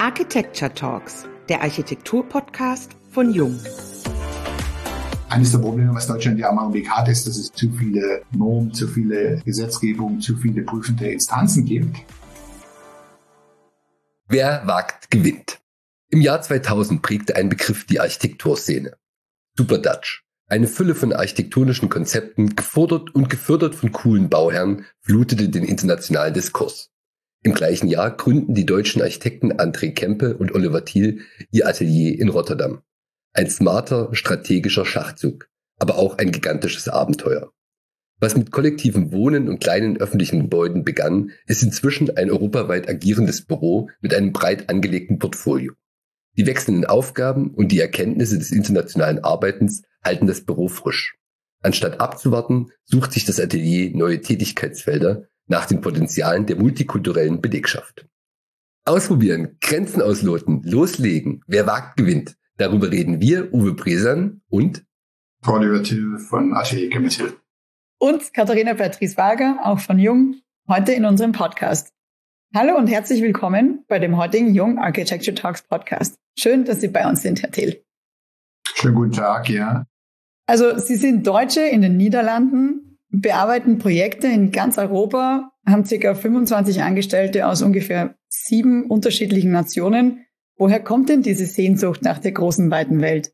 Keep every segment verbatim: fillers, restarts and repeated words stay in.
Architecture Talks, der Architektur-Podcast von Jung. Eines der Probleme, was Deutschland ja am Augenblick hat, ist, dass es zu viele Normen, zu viele Gesetzgebungen, zu viele prüfende Instanzen gibt. Wer wagt, gewinnt. Im Jahr zweitausend prägte ein Begriff die Architekturszene. Super Dutch. Eine Fülle von architektonischen Konzepten, gefordert und gefördert von coolen Bauherren, flutete den internationalen Diskurs. Im gleichen Jahr gründen die deutschen Architekten André Kempe und Oliver Thiel ihr Atelier in Rotterdam. Ein smarter, strategischer Schachzug, aber auch ein gigantisches Abenteuer. Was mit kollektivem Wohnen und kleinen öffentlichen Gebäuden begann, ist inzwischen ein europaweit agierendes Büro mit einem breit angelegten Portfolio. Die wechselnden Aufgaben und die Erkenntnisse des internationalen Arbeitens halten das Büro frisch. Anstatt abzuwarten, sucht sich das Atelier neue Tätigkeitsfelder nach den Potenzialen der multikulturellen Belegschaft. Ausprobieren, Grenzen ausloten, loslegen, wer wagt, gewinnt. Darüber reden wir, Uwe Bresan und Oliver Thiel von Atelier Kempe. Und Katharina Patrice-Wager, auch von Jung, heute in unserem Podcast. Hallo und herzlich willkommen bei dem heutigen Jung Architecture Talks Podcast. Schön, dass Sie bei uns sind, Herr Thiel. Schönen guten Tag, ja. Also Sie sind Deutsche in den Niederlanden, bearbeiten Projekte in ganz Europa, haben ca. fünfundzwanzig Angestellte aus ungefähr sieben unterschiedlichen Nationen. Woher kommt denn diese Sehnsucht nach der großen, weiten Welt?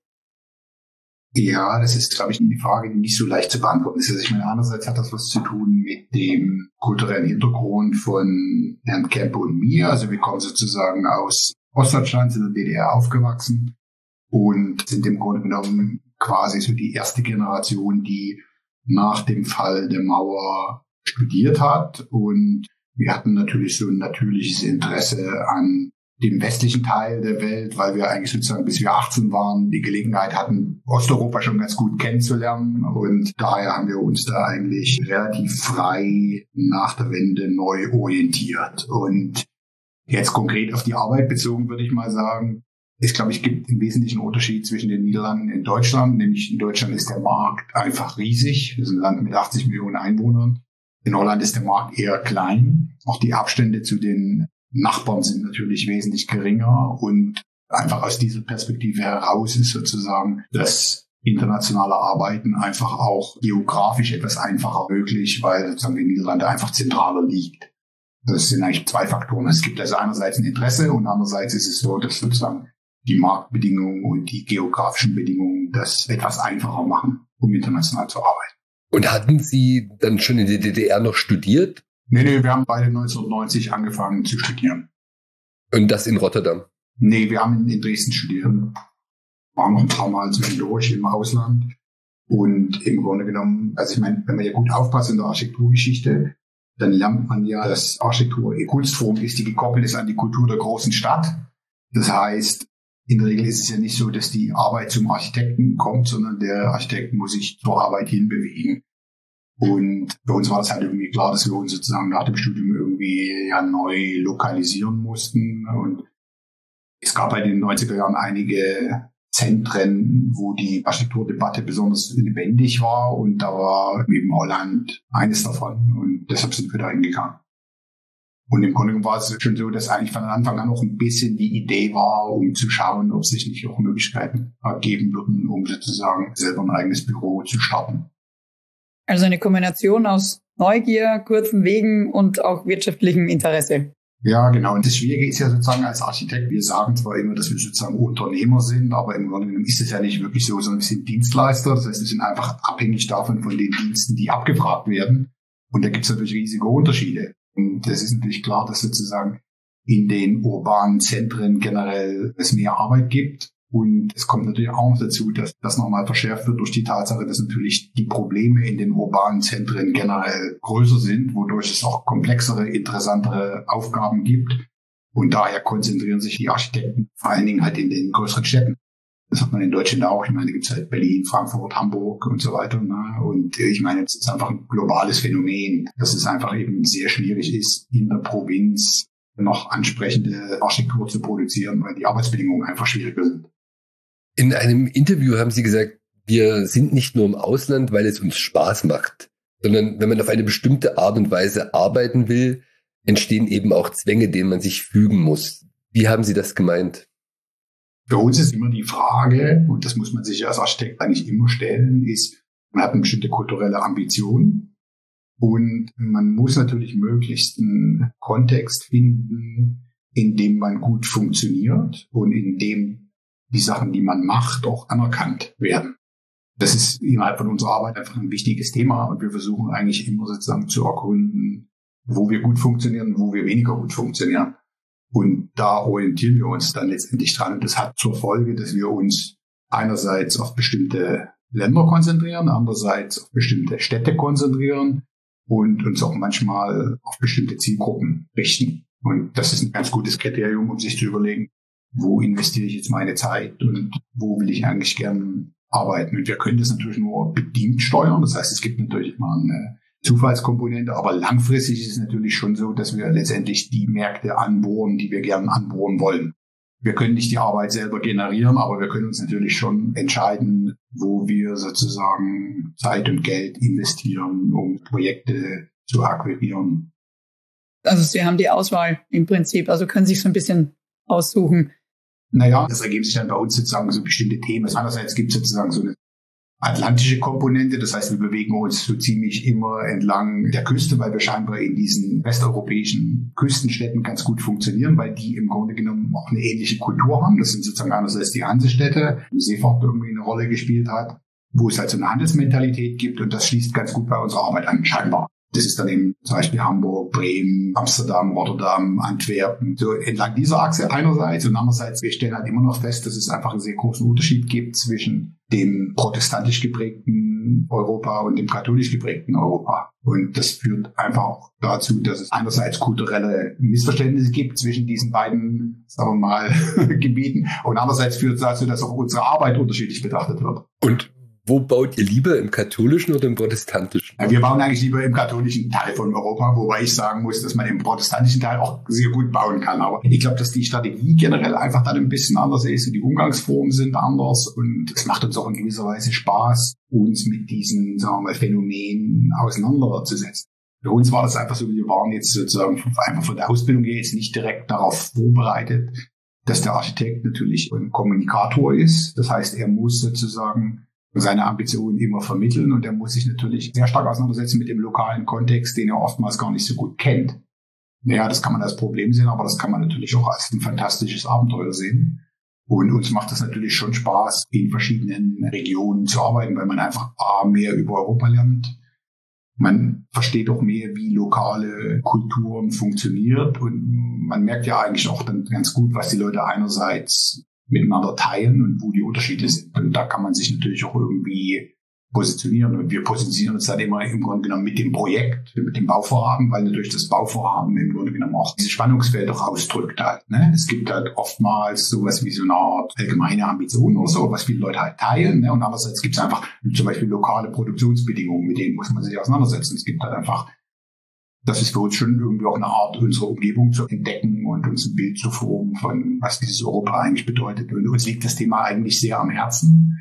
Ja, das ist, glaube ich, eine Frage, die nicht so leicht zu beantworten ist. Also ich meine, einerseits hat das was zu tun mit dem kulturellen Hintergrund von Herrn Kempe und mir. Also wir kommen sozusagen aus Ostdeutschland, sind in der D D R aufgewachsen und sind im Grunde genommen quasi so die erste Generation, die nach dem Fall der Mauer studiert hat. Und wir hatten natürlich so ein natürliches Interesse an dem westlichen Teil der Welt, weil wir eigentlich sozusagen, bis wir achtzehn waren, die Gelegenheit hatten, Osteuropa schon ganz gut kennenzulernen. Und daher haben wir uns da eigentlich relativ frei nach der Wende neu orientiert. Und jetzt konkret auf die Arbeit bezogen, würde ich mal sagen, es, glaube ich, gibt einen wesentlichen Unterschied zwischen den Niederlanden und Deutschland. Nämlich in Deutschland ist der Markt einfach riesig. Wir sind ein Land mit achtzig Millionen Einwohnern. In Holland ist der Markt eher klein. Auch die Abstände zu den Nachbarn sind natürlich wesentlich geringer. Und einfach aus dieser Perspektive heraus ist sozusagen das internationale Arbeiten einfach auch geografisch etwas einfacher möglich, weil sozusagen die Niederlande einfach zentraler liegt. Das sind eigentlich zwei Faktoren. Es gibt also einerseits ein Interesse und andererseits ist es so, dass sozusagen die Marktbedingungen und die geografischen Bedingungen das etwas einfacher machen, um international zu arbeiten. Und hatten Sie dann schon in der D D R noch studiert? Nee, nee, wir haben beide neunzehnhundertneunzig angefangen zu studieren. Und das in Rotterdam? Nee, wir haben in Dresden studiert. Waren noch ein paar Mal zwischendurch im Ausland. Und im Grunde genommen, also ich meine, wenn man ja gut aufpasst in der Architekturgeschichte, dann lernt man ja, dass Architektur eine Kunstform ist, die gekoppelt ist an die Kultur der großen Stadt. Das heißt, in der Regel ist es ja nicht so, dass die Arbeit zum Architekten kommt, sondern der Architekt muss sich zur Arbeit hinbewegen. Und für uns war das halt irgendwie klar, dass wir uns sozusagen nach dem Studium irgendwie ja neu lokalisieren mussten. Und es gab halt in den neunziger Jahren einige Zentren, wo die Architekturdebatte besonders lebendig war. Und da war eben Holland eines davon. Und deshalb sind wir da hingegangen. Und im Grunde war es schon so, dass eigentlich von Anfang an noch ein bisschen die Idee war, um zu schauen, ob sich nicht auch Möglichkeiten ergeben würden, um sozusagen selber ein eigenes Büro zu starten. Also eine Kombination aus Neugier, kurzen Wegen und auch wirtschaftlichem Interesse. Ja, genau. Und das Schwierige ist ja sozusagen als Architekt, wir sagen zwar immer, dass wir sozusagen Unternehmer sind, aber im Grunde genommen ist es ja nicht wirklich so, sondern wir sind Dienstleister. Das heißt, wir sind einfach abhängig davon von den Diensten, die abgefragt werden. Und da gibt es natürlich riesige Unterschiede. Und das ist natürlich klar, dass sozusagen in den urbanen Zentren generell es mehr Arbeit gibt. Und es kommt natürlich auch noch dazu, dass das nochmal verschärft wird durch die Tatsache, dass natürlich die Probleme in den urbanen Zentren generell größer sind, wodurch es auch komplexere, interessantere Aufgaben gibt. Und daher konzentrieren sich die Architekten vor allen Dingen halt in den größeren Städten. Das hat man in Deutschland auch. Ich meine, da gibt es halt Berlin, Frankfurt, Hamburg und so weiter. Ne? Und ich meine, es ist einfach ein globales Phänomen, dass es einfach eben sehr schwierig ist, in der Provinz noch ansprechende Architektur zu produzieren, weil die Arbeitsbedingungen einfach schwieriger sind. In einem Interview haben Sie gesagt, wir sind nicht nur im Ausland, weil es uns Spaß macht, sondern wenn man auf eine bestimmte Art und Weise arbeiten will, entstehen eben auch Zwänge, denen man sich fügen muss. Wie haben Sie das gemeint? Für uns ist immer die Frage, und das muss man sich als Architekt eigentlich immer stellen, ist, man hat eine bestimmte kulturelle Ambition und man muss natürlich möglichst einen Kontext finden, in dem man gut funktioniert und in dem die Sachen, die man macht, auch anerkannt werden. Das ist innerhalb von unserer Arbeit einfach ein wichtiges Thema und wir versuchen eigentlich immer sozusagen zu ergründen, wo wir gut funktionieren, wo wir weniger gut funktionieren. Und da orientieren wir uns dann letztendlich dran. Und das hat zur Folge, dass wir uns einerseits auf bestimmte Länder konzentrieren, andererseits auf bestimmte Städte konzentrieren und uns auch manchmal auf bestimmte Zielgruppen richten. Und das ist ein ganz gutes Kriterium, um sich zu überlegen, wo investiere ich jetzt meine Zeit und wo will ich eigentlich gern arbeiten. Und wir können das natürlich nur bedingt steuern. Das heißt, es gibt natürlich immer eine Zufallskomponente, aber langfristig ist es natürlich schon so, dass wir letztendlich die Märkte anbohren, die wir gerne anbohren wollen. Wir können nicht die Arbeit selber generieren, aber wir können uns natürlich schon entscheiden, wo wir sozusagen Zeit und Geld investieren, um Projekte zu akquirieren. Also Sie haben die Auswahl im Prinzip, also können sich so ein bisschen aussuchen. Naja, das ergeben sich dann bei uns sozusagen so bestimmte Themen. Einerseits gibt es sozusagen so eine atlantische Komponente, das heißt, wir bewegen uns so ziemlich immer entlang der Küste, weil wir scheinbar in diesen westeuropäischen Küstenstädten ganz gut funktionieren, weil die im Grunde genommen auch eine ähnliche Kultur haben. Das sind sozusagen einerseits die Hansestädte, wo Seefahrt irgendwie eine Rolle gespielt hat, wo es halt so eine Handelsmentalität gibt und das schließt ganz gut bei unserer Arbeit an, scheinbar. Das ist dann eben zum Beispiel Hamburg, Bremen, Amsterdam, Rotterdam, Antwerpen, so entlang dieser Achse einerseits und andererseits, wir stellen halt immer noch fest, dass es einfach einen sehr großen Unterschied gibt zwischen dem protestantisch geprägten Europa und dem katholisch geprägten Europa. Und das führt einfach auch dazu, dass es einerseits kulturelle Missverständnisse gibt zwischen diesen beiden, sagen wir mal, Gebieten und andererseits führt es dazu, dass auch unsere Arbeit unterschiedlich betrachtet wird. Und wo baut ihr lieber, im katholischen oder im protestantischen? Ja, wir bauen eigentlich lieber im katholischen Teil von Europa, wobei ich sagen muss, dass man im protestantischen Teil auch sehr gut bauen kann. Aber ich glaube, dass die Strategie generell einfach dann ein bisschen anders ist und die Umgangsformen sind anders und es macht uns auch in gewisser Weise Spaß, uns mit diesen, sagen wir mal, Phänomenen auseinanderzusetzen. Für uns war das einfach so, wir waren jetzt sozusagen einfach von der Ausbildung her jetzt nicht direkt darauf vorbereitet, dass der Architekt natürlich ein Kommunikator ist. Das heißt, er muss sozusagen seine Ambitionen immer vermitteln und er muss sich natürlich sehr stark auseinandersetzen mit dem lokalen Kontext, den er oftmals gar nicht so gut kennt. Naja, das kann man als Problem sehen, aber das kann man natürlich auch als ein fantastisches Abenteuer sehen. Und uns macht das natürlich schon Spaß, in verschiedenen Regionen zu arbeiten, weil man einfach A, mehr über Europa lernt. Man versteht auch mehr, wie lokale Kulturen funktioniert und man merkt ja eigentlich auch dann ganz gut, was die Leute einerseits miteinander teilen und wo die Unterschiede sind. Und da kann man sich natürlich auch irgendwie positionieren. Und wir positionieren uns dann immer im Grunde genommen mit dem Projekt, mit dem Bauvorhaben, weil natürlich das Bauvorhaben im Grunde genommen auch dieses Spannungsfeld auch ausdrückt halt. Ne? Es gibt halt oftmals sowas wie so eine Art allgemeine Ambition oder so, was viele Leute halt teilen. Ne? Und andererseits gibt es einfach zum Beispiel lokale Produktionsbedingungen, mit denen muss man sich auseinandersetzen. Es gibt halt einfach, das ist für uns schon irgendwie auch eine Art, unsere Umgebung zu entdecken und uns ein Bild zu formen von, was dieses Europa eigentlich bedeutet. Und uns liegt das Thema eigentlich sehr am Herzen,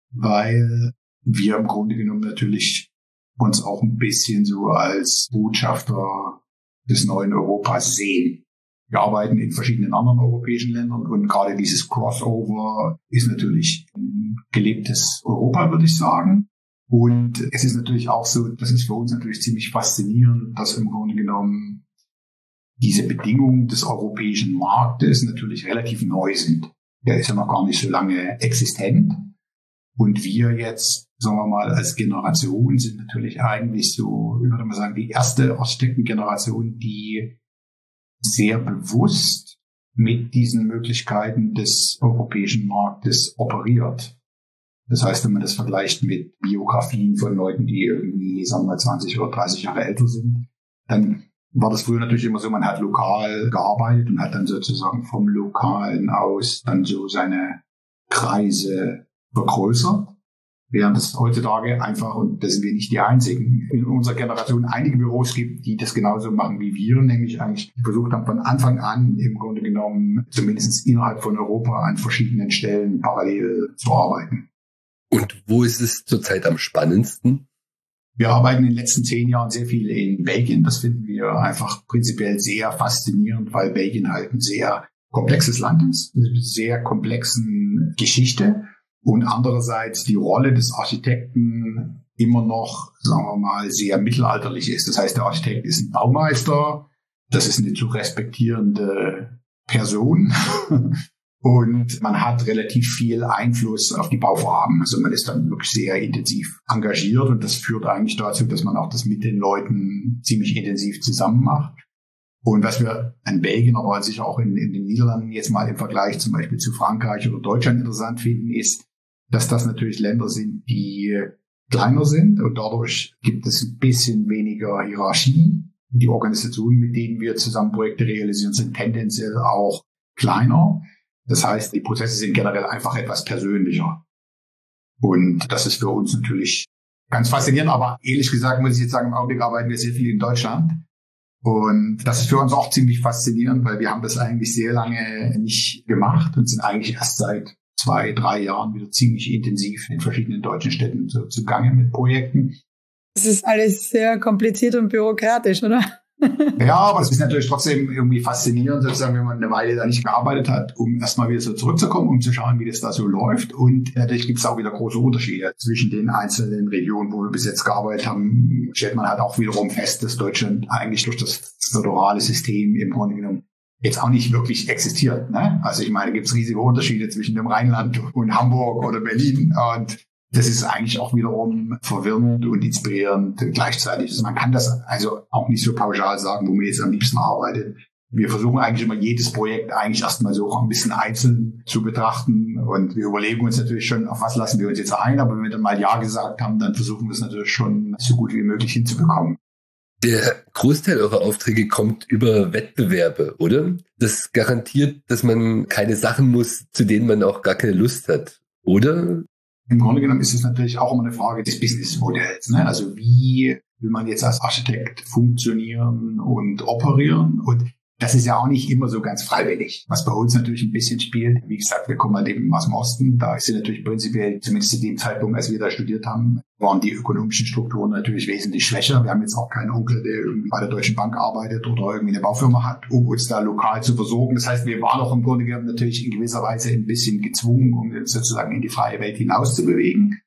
weil wir im Grunde genommen natürlich uns auch ein bisschen so als Botschafter des neuen Europas sehen. Wir arbeiten in verschiedenen anderen europäischen Ländern und gerade dieses Crossover ist natürlich ein gelebtes Europa, würde ich sagen. Und es ist natürlich auch so, das ist für uns natürlich ziemlich faszinierend, dass im Grunde genommen diese Bedingungen des europäischen Marktes natürlich relativ neu sind. Der ist ja noch gar nicht so lange existent. Und wir jetzt, sagen wir mal, als Generation sind natürlich eigentlich so, ich würde mal sagen, die erste Architektengeneration, die sehr bewusst mit diesen Möglichkeiten des europäischen Marktes operiert. Das heißt, wenn man das vergleicht mit Biografien von Leuten, die irgendwie, sagen wir mal, zwanzig oder dreißig Jahre älter sind, dann war das früher natürlich immer so, man hat lokal gearbeitet und hat dann sozusagen vom Lokalen aus dann so seine Kreise vergrößert. Während es heutzutage einfach, und da sind wir nicht die Einzigen, in unserer Generation einige Büros gibt, die das genauso machen wie wir, nämlich eigentlich versucht haben, von Anfang an im Grunde genommen, zumindest innerhalb von Europa, an verschiedenen Stellen parallel zu arbeiten. Und wo ist es zurzeit am spannendsten? Wir arbeiten in den letzten zehn Jahren sehr viel in Belgien. Das finden wir einfach prinzipiell sehr faszinierend, weil Belgien halt ein sehr komplexes Land ist, mit einer sehr komplexen Geschichte und andererseits die Rolle des Architekten immer noch, sagen wir mal, sehr mittelalterlich ist. Das heißt, der Architekt ist ein Baumeister, das ist eine zu respektierende Person und man hat relativ viel Einfluss auf die Bauvorhaben. Also man ist dann wirklich sehr intensiv engagiert und das führt eigentlich dazu, dass man auch das mit den Leuten ziemlich intensiv zusammen macht. Und was wir an Belgien, aber sicher auch in, in den Niederlanden jetzt mal im Vergleich zum Beispiel zu Frankreich oder Deutschland interessant finden, ist, dass das natürlich Länder sind, die kleiner sind und dadurch gibt es ein bisschen weniger Hierarchie. Die Organisationen, mit denen wir zusammen Projekte realisieren, sind tendenziell auch kleiner. Das heißt, die Prozesse sind generell einfach etwas persönlicher. Und das ist für uns natürlich ganz faszinierend. Aber ehrlich gesagt muss ich jetzt sagen, im Augenblick arbeiten wir sehr viel in Deutschland. Und das ist für uns auch ziemlich faszinierend, weil wir haben das eigentlich sehr lange nicht gemacht und sind eigentlich erst seit zwei, drei Jahren wieder ziemlich intensiv in verschiedenen deutschen Städten zu, zugange mit Projekten. Das ist alles sehr kompliziert und bürokratisch, oder? Ja, aber es ist natürlich trotzdem irgendwie faszinierend, sozusagen, wenn man eine Weile da nicht gearbeitet hat, um erstmal wieder so zurückzukommen, um zu schauen, wie das da so läuft. Und natürlich gibt es auch wieder große Unterschiede zwischen den einzelnen Regionen, wo wir bis jetzt gearbeitet haben. Stellt man halt auch wiederum fest, dass Deutschland eigentlich durch das föderale System im Grunde genommen jetzt auch nicht wirklich existiert. Ne? Also ich meine, gibt es riesige Unterschiede zwischen dem Rheinland und Hamburg oder Berlin und das ist eigentlich auch wiederum verwirrend und inspirierend gleichzeitig. Also man kann das also auch nicht so pauschal sagen, wo man jetzt am liebsten arbeitet. Wir versuchen eigentlich immer jedes Projekt eigentlich erstmal so auch ein bisschen einzeln zu betrachten und wir überlegen uns natürlich schon, auf was lassen wir uns jetzt ein, aber wenn wir dann mal Ja gesagt haben, dann versuchen wir es natürlich schon so gut wie möglich hinzubekommen. Der Großteil eurer Aufträge kommt über Wettbewerbe, oder? Das garantiert, dass man keine Sachen muss, zu denen man auch gar keine Lust hat, oder? Im Grunde genommen ist es natürlich auch immer eine Frage des Businessmodells. Ne? Also wie will man jetzt als Architekt funktionieren und operieren? Und das ist ja auch nicht immer so ganz freiwillig. Was bei uns natürlich ein bisschen spielt, wie gesagt, wir kommen halt eben aus dem Osten. Da sind natürlich prinzipiell, zumindest zu dem Zeitpunkt, als wir da studiert haben, waren die ökonomischen Strukturen natürlich wesentlich schwächer. Wir haben jetzt auch keinen Onkel, der irgendwie bei der Deutschen Bank arbeitet oder irgendwie eine Baufirma hat, um uns da lokal zu versorgen. Das heißt, wir waren auch im Grunde genommen natürlich in gewisser Weise ein bisschen gezwungen, um uns sozusagen in die freie Welt hinaus zu bewegen.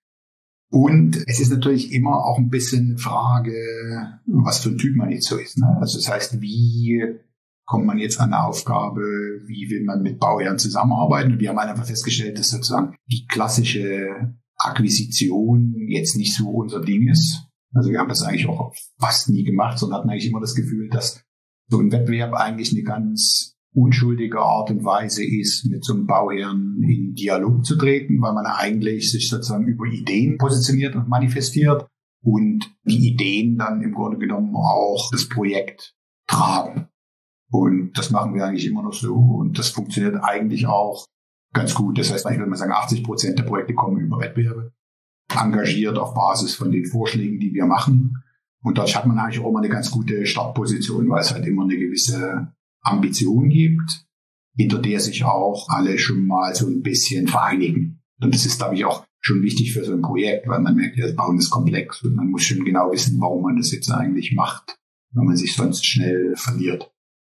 Und es ist natürlich immer auch ein bisschen eine Frage, was für ein Typ man jetzt so ist. Ne? Also das heißt, wie kommt man jetzt an eine Aufgabe, wie will man mit Bauherren zusammenarbeiten? Und wir haben einfach festgestellt, dass sozusagen die klassische Akquisition jetzt nicht so unser Ding ist. Also wir haben das eigentlich auch fast nie gemacht, sondern hatten eigentlich immer das Gefühl, dass so ein Wettbewerb eigentlich eine ganz unschuldige Art und Weise ist, mit so einem Bauherrn in Dialog zu treten, weil man eigentlich sich sozusagen über Ideen positioniert und manifestiert und die Ideen dann im Grunde genommen auch das Projekt tragen. Und das machen wir eigentlich immer noch so und das funktioniert eigentlich auch ganz gut. Das heißt, ich würde mal sagen, achtzig Prozent der Projekte kommen über Wettbewerbe, engagiert auf Basis von den Vorschlägen, die wir machen. Und dadurch hat man eigentlich auch immer eine ganz gute Startposition, weil es halt immer eine gewisse Ambition gibt, hinter der sich auch alle schon mal so ein bisschen vereinigen. Und das ist, glaube ich, auch schon wichtig für so ein Projekt, weil man merkt, das Bauen ist komplex und man muss schon genau wissen, warum man das jetzt eigentlich macht, wenn man sich sonst schnell verliert.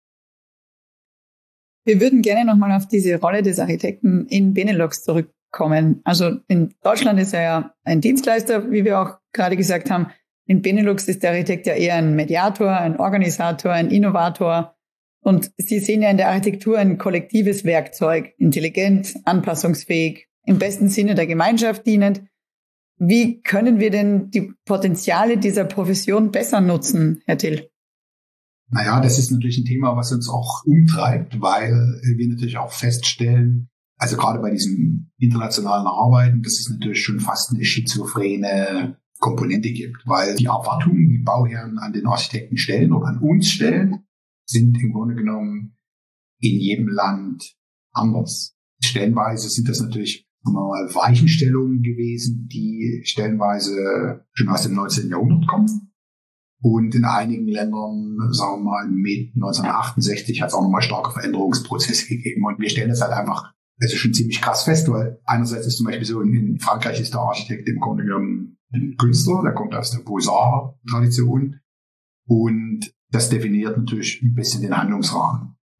Wir würden gerne nochmal auf diese Rolle des Architekten in Benelux zurückkommen. Also in Deutschland ist er ja ein Dienstleister, wie wir auch gerade gesagt haben. In Benelux ist der Architekt ja eher ein Mediator, ein Organisator, ein Innovator. Und Sie sehen ja in der Architektur ein kollektives Werkzeug, intelligent, anpassungsfähig, im besten Sinne der Gemeinschaft dienend. Wie können wir denn die Potenziale dieser Profession besser nutzen, Herr Till? Naja, das ist natürlich ein Thema, was uns auch umtreibt, weil wir natürlich auch feststellen, also gerade bei diesem internationalen Arbeiten, dass es natürlich schon fast eine schizophrene Komponente gibt, weil die Erwartungen, die Bauherren an den Architekten stellen oder an uns stellen, sind im Grunde genommen in jedem Land anders. Stellenweise sind das natürlich mal Weichenstellungen gewesen, die stellenweise schon aus dem neunzehnten Jahrhundert kommen. Und in einigen Ländern, sagen wir mal, mit neunzehnhundertachtundsechzig hat es auch nochmal starke Veränderungsprozesse gegeben. Und wir stellen das halt einfach, also schon ziemlich krass fest, weil einerseits ist zum Beispiel so, in Frankreich ist der Architekt im Grunde genommen ein Künstler, der kommt aus der Beaux-Arts-Tradition. Und das definiert natürlich ein bisschen den Handlungsrahmen.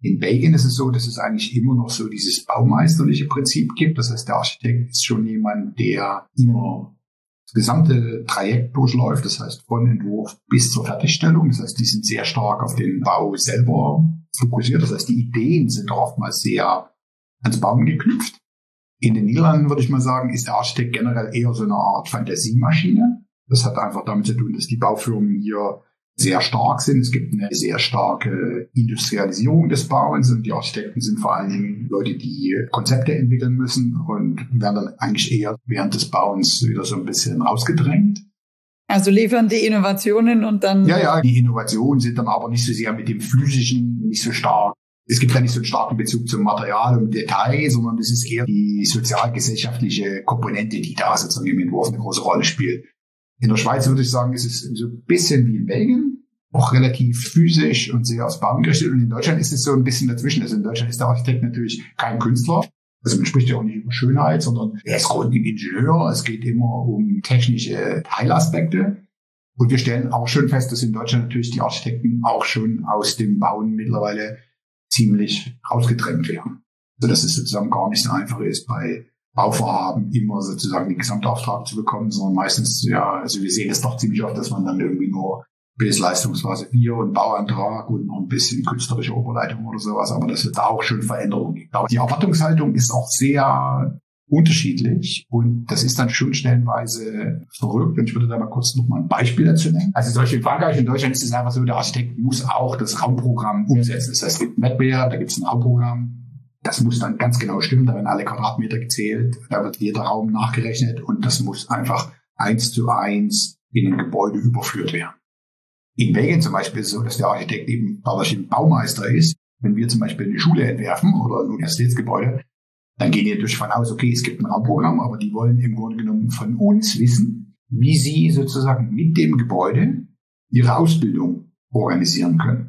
In Belgien ist es so, dass es eigentlich immer noch so dieses baumeisterliche Prinzip gibt. Das heißt, der Architekt ist schon jemand, der immer das gesamte Trajekt durchläuft. Das heißt, von Entwurf bis zur Fertigstellung. Das heißt, die sind sehr stark auf den Bau selber fokussiert. Das heißt, die Ideen sind auch oftmals sehr ans Bauen geknüpft. In den Niederlanden, würde ich mal sagen, ist der Architekt generell eher so eine Art Fantasiemaschine. Das hat einfach damit zu tun, dass die Baufirmen hier sehr stark sind. Es gibt eine sehr starke Industrialisierung des Bauens und die Architekten sind vor allen Dingen Leute, die Konzepte entwickeln müssen und werden dann eigentlich eher während des Bauens wieder so ein bisschen rausgedrängt. Also liefern die Innovationen und dann... Ja, ja, die Innovationen sind dann aber nicht so sehr mit dem Physischen, nicht so stark. Es gibt ja nicht so einen starken Bezug zum Material und Detail, sondern es ist eher die sozialgesellschaftliche Komponente, die da sozusagen im Entwurf eine große Rolle spielt. In der Schweiz würde ich sagen, ist es so ein bisschen wie in Belgien, auch relativ physisch und sehr aufs Bauen gerichtet. Und in Deutschland ist es so ein bisschen dazwischen. Also in Deutschland ist der Architekt natürlich kein Künstler. Also man spricht ja auch nicht über Schönheit, sondern er ist grundlegend Ingenieur. Es geht immer um technische Teilaspekte. Und wir stellen auch schon fest, dass in Deutschland natürlich die Architekten auch schon aus dem Bauen mittlerweile ziemlich rausgedrängt werden. Also dass es sozusagen gar nicht so einfach ist, bei Bauvorhaben immer sozusagen den Gesamtauftrag zu bekommen, sondern meistens, ja, also wir sehen es doch ziemlich oft, dass man dann irgendwie nur bis Leistungsphase vier und Bauantrag und noch ein bisschen künstlerische Oberleitung oder sowas, aber dass es da auch schon Veränderungen gibt. Aber die Erwartungshaltung ist auch sehr unterschiedlich und das ist dann schon stellenweise verrückt und ich würde da mal kurz noch mal ein Beispiel dazu nennen. Also zum Beispiel in Frankreich und Deutschland ist es einfach so, der Architekt muss auch das Raumprogramm umsetzen. Das heißt, es gibt einen Wettbewerb, da gibt es ein Raumprogramm. Das muss dann ganz genau stimmen, da werden alle Quadratmeter gezählt, da wird jeder Raum nachgerechnet und das muss einfach eins zu eins in ein Gebäude überführt werden. In Belgien zum Beispiel ist es so, dass der Architekt eben dadurch ein Baumeister ist. Wenn wir zum Beispiel eine Schule entwerfen oder ein Universitätsgebäude, dann gehen die natürlich davon aus, okay, es gibt ein Raumprogramm, aber die wollen im Grunde genommen von uns wissen, wie sie sozusagen mit dem Gebäude ihre Ausbildung organisieren können.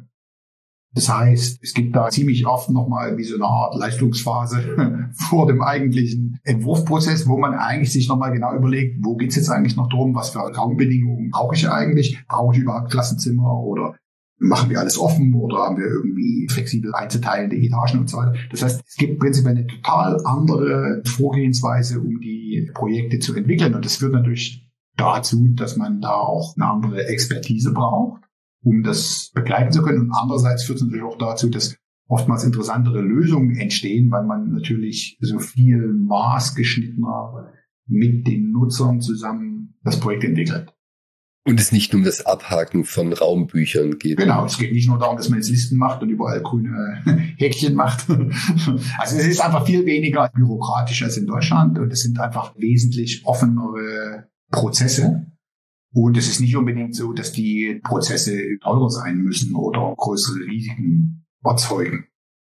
Das heißt, es gibt da ziemlich oft nochmal wie so eine Art Leistungsphase vor dem eigentlichen Entwurfprozess, wo man eigentlich sich nochmal genau überlegt, wo geht's jetzt eigentlich noch drum, was für Raumbedingungen brauche ich eigentlich? Brauche ich überhaupt Klassenzimmer oder machen wir alles offen oder haben wir irgendwie flexibel einzuteilende Etagen und so weiter? Das heißt, es gibt prinzipiell eine total andere Vorgehensweise, um die Projekte zu entwickeln und das führt natürlich dazu, dass man da auch eine andere Expertise braucht, um das begleiten zu können. Und andererseits führt es natürlich auch dazu, dass oftmals interessantere Lösungen entstehen, weil man natürlich so viel maßgeschnittener mit den Nutzern zusammen das Projekt entwickelt. Und es nicht nur um das Abhaken von Raumbüchern geht. Genau, es geht nicht nur darum, dass man jetzt Listen macht und überall grüne Häkchen macht. Also es ist einfach viel weniger bürokratisch als in Deutschland und es sind einfach wesentlich offenere Prozesse. Und es ist nicht unbedingt so, dass die Prozesse teurer sein müssen oder größere Risiken erzeugen.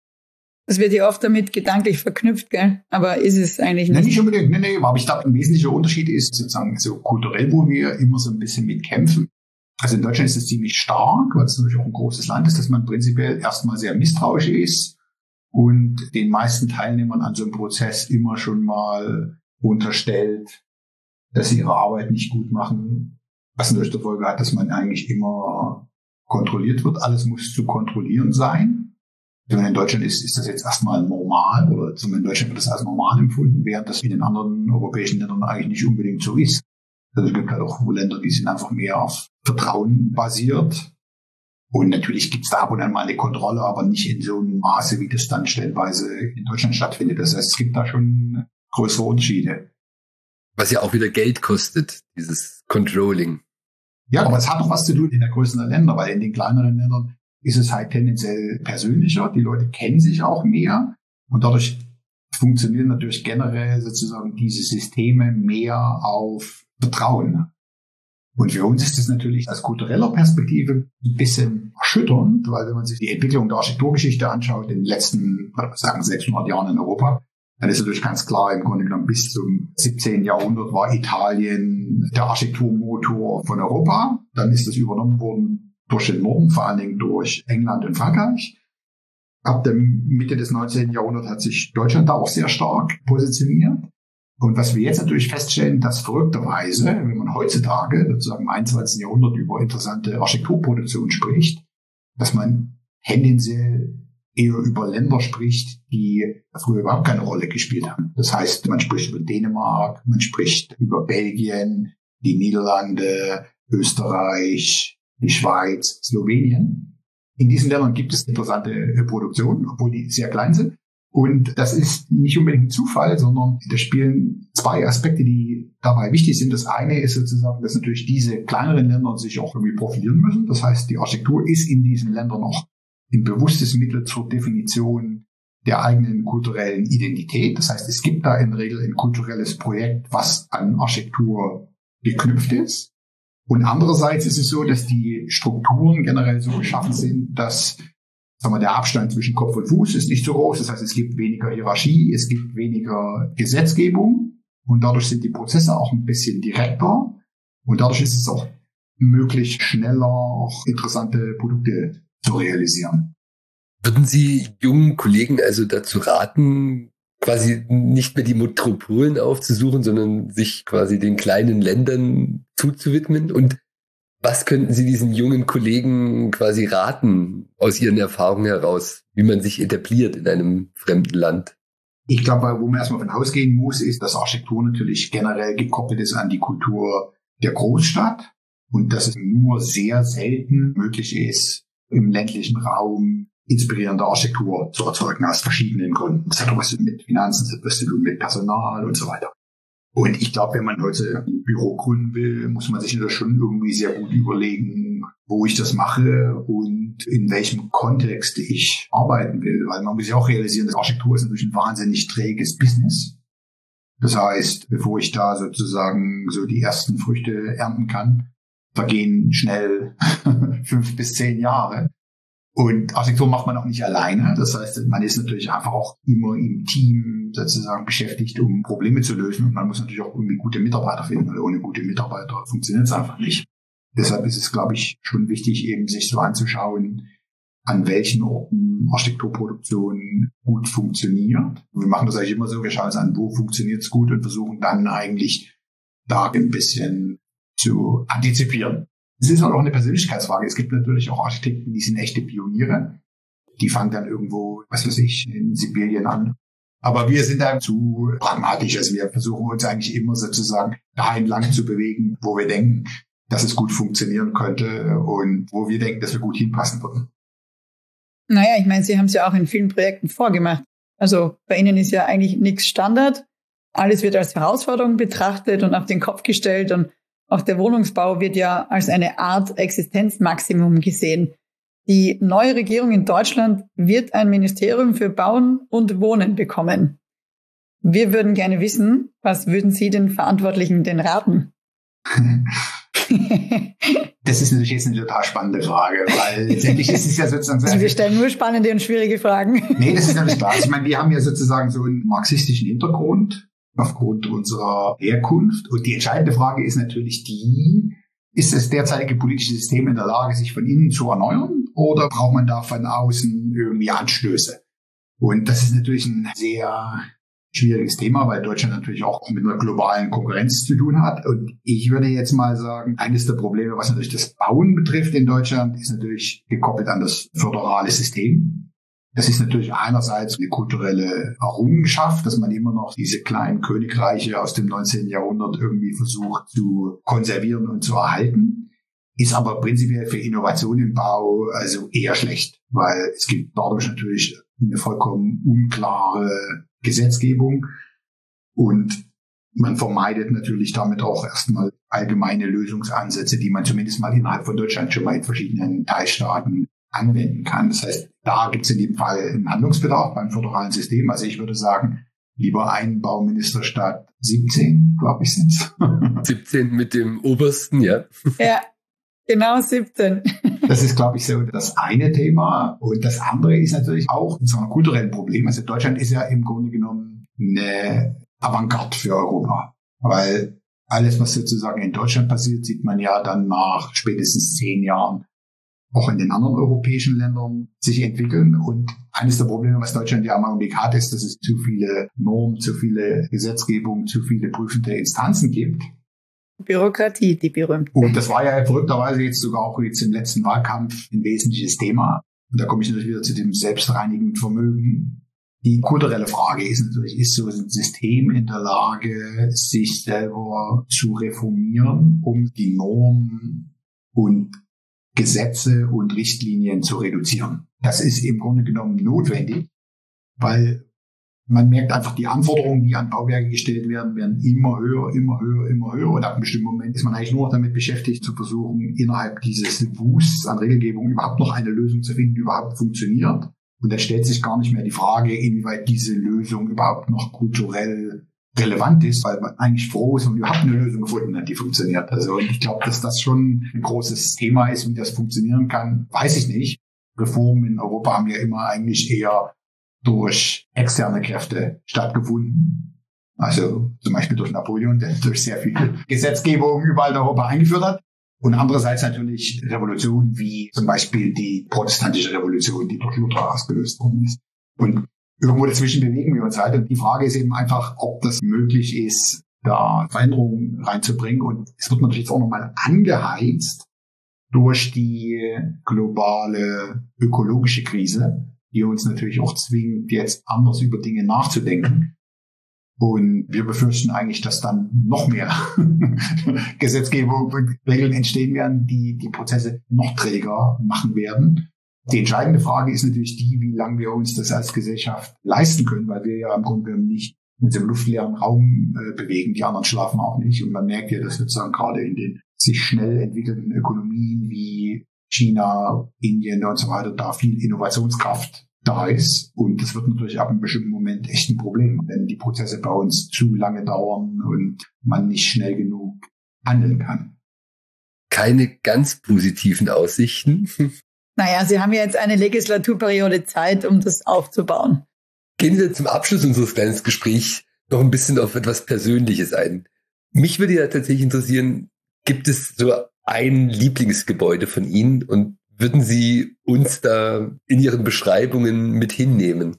Das wird ja oft damit gedanklich verknüpft, gell? Aber ist es eigentlich nicht? Nee, nicht unbedingt, nee, nee. Aber ich glaube, ein wesentlicher Unterschied ist sozusagen so kulturell, wo wir immer so ein bisschen mitkämpfen. Also in Deutschland ist es ziemlich stark, weil es natürlich auch ein großes Land ist, dass man prinzipiell erstmal sehr misstrauisch ist und den meisten Teilnehmern an so einem Prozess immer schon mal unterstellt, dass sie ihre Arbeit nicht gut machen. Was natürlich zur Folge hat, dass man eigentlich immer kontrolliert wird. Alles muss zu kontrollieren sein. Wenn man in Deutschland ist, ist das jetzt erstmal normal oder zumindest in Deutschland wird das als normal empfunden, während das in den anderen europäischen Ländern eigentlich nicht unbedingt so ist. Also es gibt halt auch Länder, die sind einfach mehr auf Vertrauen basiert. Und natürlich gibt es da ab und an mal eine Kontrolle, aber nicht in so einem Maße, wie das dann stellenweise in Deutschland stattfindet. Das heißt, es gibt da schon größere Unterschiede. Was ja auch wieder Geld kostet, dieses Controlling. Ja, aber es hat noch was zu tun in der Größe der Länder, weil in den kleineren Ländern ist es halt tendenziell persönlicher. Die Leute kennen sich auch mehr und dadurch funktionieren natürlich generell sozusagen diese Systeme mehr auf Vertrauen. Und für uns ist das natürlich aus kultureller Perspektive ein bisschen erschütternd, weil wenn man sich die Entwicklung der Architekturgeschichte anschaut, in den letzten, würde man sagen, sechshundert Jahren in Europa, dann ist natürlich ganz klar, im Grunde genommen bis zum siebzehnten Jahrhundert war Italien der Architekturmotor von Europa. Dann ist das übernommen worden durch den Norden, vor allen Dingen durch England und Frankreich. Ab der Mitte des neunzehnten Jahrhunderts hat sich Deutschland da auch sehr stark positioniert. Und was wir jetzt natürlich feststellen, dass verrückterweise, wenn man heutzutage sozusagen im einundzwanzigsten Jahrhundert über interessante Architekturproduktion spricht, dass man tendenziell eher über Länder spricht, die früher überhaupt keine Rolle gespielt haben. Das heißt, man spricht über Dänemark, man spricht über Belgien, die Niederlande, Österreich, die Schweiz, Slowenien. In diesen Ländern gibt es interessante Produktionen, obwohl die sehr klein sind. Und das ist nicht unbedingt ein Zufall, sondern da spielen zwei Aspekte, die dabei wichtig sind. Das eine ist sozusagen, dass natürlich diese kleineren Länder sich auch irgendwie profilieren müssen. Das heißt, die Architektur ist in diesen Ländern auch ein bewusstes Mittel zur Definition der eigenen kulturellen Identität. Das heißt, es gibt da in der Regel ein kulturelles Projekt, was an Architektur geknüpft ist. Und andererseits ist es so, dass die Strukturen generell so geschaffen sind, dass sagen wir, der Abstand zwischen Kopf und Fuß ist nicht so groß. Das heißt, es gibt weniger Hierarchie, es gibt weniger Gesetzgebung und dadurch sind die Prozesse auch ein bisschen direkter und dadurch ist es auch möglich, schneller auch interessante Produkte zu realisieren. Würden Sie jungen Kollegen also dazu raten, quasi nicht mehr die Metropolen aufzusuchen, sondern sich quasi den kleinen Ländern zuzuwidmen? Und was könnten Sie diesen jungen Kollegen quasi raten aus Ihren Erfahrungen heraus, wie man sich etabliert in einem fremden Land? Ich glaube, wo man erstmal von ausgehen muss, ist, dass Architektur natürlich generell gekoppelt ist an die Kultur der Großstadt und dass es nur sehr selten möglich ist, im ländlichen Raum inspirierende Architektur zu erzeugen, aus verschiedenen Gründen. Das hat was mit Finanzen, das hat was zu tun mit Personal und so weiter. Und ich glaube, wenn man heute ein Büro gründen will, muss man sich das schon irgendwie sehr gut überlegen, wo ich das mache und in welchem Kontext ich arbeiten will. Weil man muss ja auch realisieren, dass Architektur ist natürlich ein wahnsinnig träges Business. Das heißt, bevor ich da sozusagen so die ersten Früchte ernten kann, vergehen schnell fünf bis zehn Jahre. Und Architektur macht man auch nicht alleine. Das heißt, man ist natürlich einfach auch immer im Team sozusagen beschäftigt, um Probleme zu lösen. Und man muss natürlich auch irgendwie gute Mitarbeiter finden, weil ohne gute Mitarbeiter funktioniert es einfach nicht. Deshalb ist es, glaube ich, schon wichtig, eben sich so anzuschauen, an welchen Orten Architekturproduktion gut funktioniert. Wir machen das eigentlich immer so, wir schauen uns an, wo funktioniert es gut und versuchen dann eigentlich da ein bisschen zu antizipieren. Es ist auch eine Persönlichkeitsfrage. Es gibt natürlich auch Architekten, die sind echte Pioniere. Die fangen dann irgendwo, was weiß ich, in Sibirien an. Aber wir sind da zu pragmatisch. Also wir versuchen uns eigentlich immer sozusagen dahin lang zu bewegen, wo wir denken, dass es gut funktionieren könnte und wo wir denken, dass wir gut hinpassen würden. Naja, ich meine, Sie haben es ja auch in vielen Projekten vorgemacht. Also bei Ihnen ist ja eigentlich nichts Standard. Alles wird als Herausforderung betrachtet und auf den Kopf gestellt und auch der Wohnungsbau wird ja als eine Art Existenzmaximum gesehen. Die neue Regierung in Deutschland wird ein Ministerium für Bauen und Wohnen bekommen. Wir würden gerne wissen, was würden Sie den Verantwortlichen denn raten? Das ist natürlich jetzt eine total spannende Frage, weil letztendlich ist es ja sozusagen... Also wir stellen nur spannende und schwierige Fragen. Nee, das ist natürlich klar. Ich meine, wir haben ja sozusagen so einen marxistischen Hintergrund aufgrund unserer Herkunft. Und die entscheidende Frage ist natürlich die, ist das derzeitige politische System in der Lage, sich von innen zu erneuern oder braucht man da von außen irgendwie Anstöße? Und das ist natürlich ein sehr schwieriges Thema, weil Deutschland natürlich auch mit einer globalen Konkurrenz zu tun hat. Und ich würde jetzt mal sagen, eines der Probleme, was natürlich das Bauen betrifft in Deutschland, ist natürlich gekoppelt an das föderale System. Das ist natürlich einerseits eine kulturelle Errungenschaft, dass man immer noch diese kleinen Königreiche aus dem neunzehnten Jahrhundert irgendwie versucht zu konservieren und zu erhalten, ist aber prinzipiell für Innovation im Bau also eher schlecht, weil es gibt dadurch natürlich eine vollkommen unklare Gesetzgebung und man vermeidet natürlich damit auch erstmal allgemeine Lösungsansätze, die man zumindest mal innerhalb von Deutschland schon mal in verschiedenen Teilstaaten anwenden kann. Das heißt, da gibt es in dem Fall einen Handlungsbedarf beim föderalen System. Also ich würde sagen, lieber ein Bauminister statt siebzehn, glaube ich, sind es. siebzehn mit dem obersten, ja. Ja, genau siebzehn. Das ist, glaube ich, so das eine Thema. Und das andere ist natürlich auch so ein kulturelles Problem. Also Deutschland ist ja im Grunde genommen eine Avantgarde für Europa. Weil alles, was sozusagen in Deutschland passiert, sieht man ja dann nach spätestens zehn Jahren auch in den anderen europäischen Ländern sich entwickeln. Und eines der Probleme, was Deutschland ja im Augenblick hat, ist, dass es zu viele Normen, zu viele Gesetzgebungen, zu viele prüfende Instanzen gibt. Bürokratie, die berühmte. Und das war ja verrückterweise jetzt sogar auch jetzt im letzten Wahlkampf ein wesentliches Thema. Und da komme ich natürlich wieder zu dem selbstreinigenden Vermögen. Die kulturelle Frage ist natürlich, ist so ein System in der Lage, sich selber zu reformieren, um die Normen und Gesetze und Richtlinien zu reduzieren. Das ist im Grunde genommen notwendig, weil man merkt einfach, die Anforderungen, die an Bauwerke gestellt werden, werden immer höher, immer höher, immer höher. Und ab einem bestimmten Moment ist man eigentlich nur noch damit beschäftigt, zu versuchen, innerhalb dieses Wusts an Regelgebung überhaupt noch eine Lösung zu finden, die überhaupt funktioniert. Und dann stellt sich gar nicht mehr die Frage, inwieweit diese Lösung überhaupt noch kulturell relevant ist, weil man eigentlich froh ist und überhaupt eine Lösung gefunden hat, die funktioniert. Also ich glaube, dass das schon ein großes Thema ist, wie das funktionieren kann, weiß ich nicht. Reformen in Europa haben ja immer eigentlich eher durch externe Kräfte stattgefunden. Also zum Beispiel durch Napoleon, der durch sehr viel Gesetzgebung überall in Europa eingeführt hat. Und andererseits natürlich Revolutionen wie zum Beispiel die protestantische Revolution, die durch Luther ausgelöst worden ist. Und irgendwo dazwischen bewegen wir uns halt. Und die Frage ist eben einfach, ob das möglich ist, da Veränderungen reinzubringen. Und es wird natürlich auch nochmal angeheizt durch die globale ökologische Krise, die uns natürlich auch zwingt, jetzt anders über Dinge nachzudenken. Und wir befürchten eigentlich, dass dann noch mehr Gesetzgebung und Regeln entstehen werden, die die Prozesse noch träger machen werden. Die entscheidende Frage ist natürlich die, wie lange wir uns das als Gesellschaft leisten können, weil wir ja im Grunde genommen nicht in so einem luftleeren Raum äh, bewegen. Die anderen schlafen auch nicht. Und man merkt ja, dass sozusagen gerade in den sich schnell entwickelnden Ökonomien wie China, Indien und so weiter da viel Innovationskraft da ist. Und das wird natürlich ab einem bestimmten Moment echt ein Problem, wenn die Prozesse bei uns zu lange dauern und man nicht schnell genug handeln kann. Keine ganz positiven Aussichten. Naja, Sie haben ja jetzt eine Legislaturperiode Zeit, um das aufzubauen. Gehen wir zum Abschluss unseres kleinen Gesprächs noch ein bisschen auf etwas Persönliches ein. Mich würde ja tatsächlich interessieren, gibt es so ein Lieblingsgebäude von Ihnen und würden Sie uns da in Ihren Beschreibungen mit hinnehmen?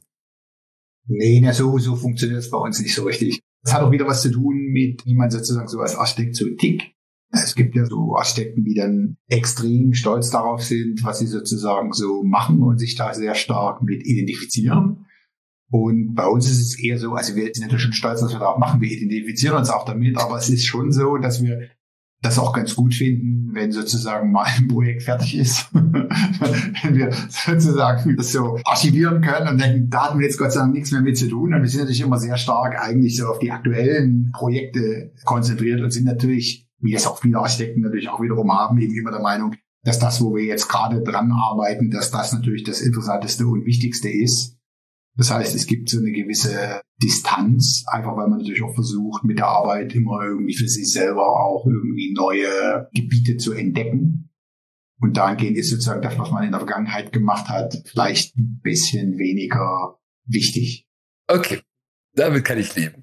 Nee, na so, so funktioniert es bei uns nicht so richtig. Das hat auch wieder was zu tun mit, wie man sozusagen so als Architekt so tickt. Es gibt ja so Architekten, die dann extrem stolz darauf sind, was sie sozusagen so machen und sich da sehr stark mit identifizieren. Und bei uns ist es eher so, also wir sind natürlich schon stolz, dass wir da auch machen, wir identifizieren uns auch damit, aber es ist schon so, dass wir das auch ganz gut finden, wenn sozusagen mal ein Projekt fertig ist, wenn wir sozusagen das so archivieren können und denken, da hatten wir jetzt Gott sei Dank nichts mehr mit zu tun. Und wir sind natürlich immer sehr stark eigentlich so auf die aktuellen Projekte konzentriert und sind natürlich, wie das auch viele Architekten natürlich auch wiederum haben, eben immer der Meinung, dass das, wo wir jetzt gerade dran arbeiten, dass das natürlich das Interessanteste und Wichtigste ist. Das heißt, es gibt so eine gewisse Distanz, einfach weil man natürlich auch versucht, mit der Arbeit immer irgendwie für sich selber auch irgendwie neue Gebiete zu entdecken. Und dahingehend ist sozusagen das, was man in der Vergangenheit gemacht hat, vielleicht ein bisschen weniger wichtig. Okay, damit kann ich leben.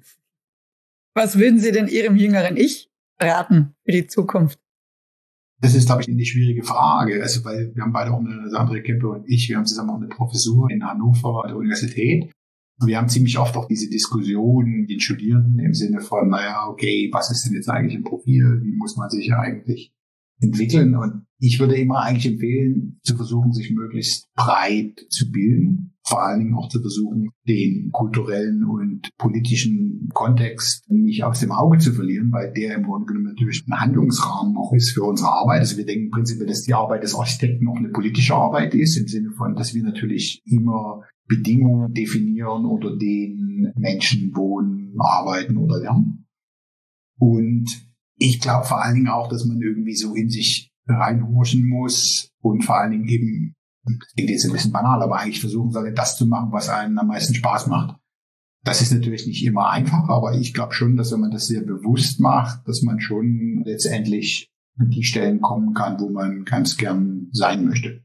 Was würden Sie denn Ihrem jüngeren Ich raten für die Zukunft? Das ist, glaube ich, eine schwierige Frage. Also, weil wir haben beide auch eine, also André Kempe und ich, wir haben zusammen auch eine Professur in Hannover an der Universität. Und wir haben ziemlich oft auch diese Diskussionen mit den Studierenden im Sinne von, naja, okay, was ist denn jetzt eigentlich ein Profil? Wie muss man sich eigentlich entwickeln? Und ich würde immer eigentlich empfehlen, zu versuchen, sich möglichst breit zu bilden. Vor allen Dingen auch zu versuchen, den kulturellen und politischen Kontext nicht aus dem Auge zu verlieren, weil der im Grunde genommen natürlich ein Handlungsrahmen auch ist für unsere Arbeit. Also wir denken prinzipiell, dass die Arbeit des Architekten auch eine politische Arbeit ist, im Sinne von, dass wir natürlich immer Bedingungen definieren, unter denen Menschen wohnen, arbeiten oder lernen. Und ich glaube vor allen Dingen auch, dass man irgendwie so in sich reinhorchen muss und vor allen Dingen eben, das klingt jetzt ein bisschen banal, aber eigentlich versuchen sollte, das zu machen, was einem am meisten Spaß macht. Das ist natürlich nicht immer einfach, aber ich glaube schon, dass wenn man das sehr bewusst macht, dass man schon letztendlich an die Stellen kommen kann, wo man ganz gern sein möchte.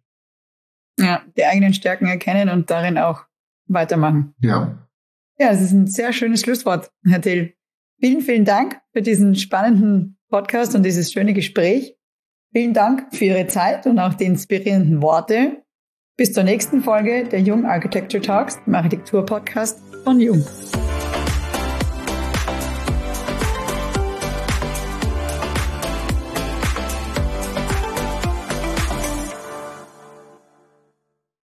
Ja, die eigenen Stärken erkennen und darin auch weitermachen. Ja. Ja, das ist ein sehr schönes Schlusswort, Herr Thiel. Vielen, vielen Dank für diesen spannenden Podcast und dieses schöne Gespräch. Vielen Dank für Ihre Zeit und auch die inspirierenden Worte. Bis zur nächsten Folge der Jung Architecture Talks, dem Architektur-Podcast von Jung.